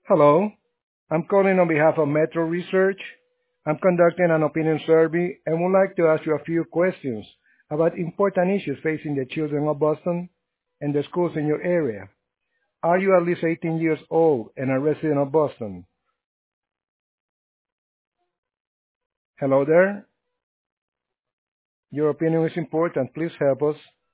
Hello, I'm calling on behalf of Metro Research. I'm conducting an opinion survey and would like to ask you a few questions about important issues facing the children of Boston and the schools in your area. Are you at least 18 years old and a resident of Boston? Hello there. Your opinion is important. Please help us.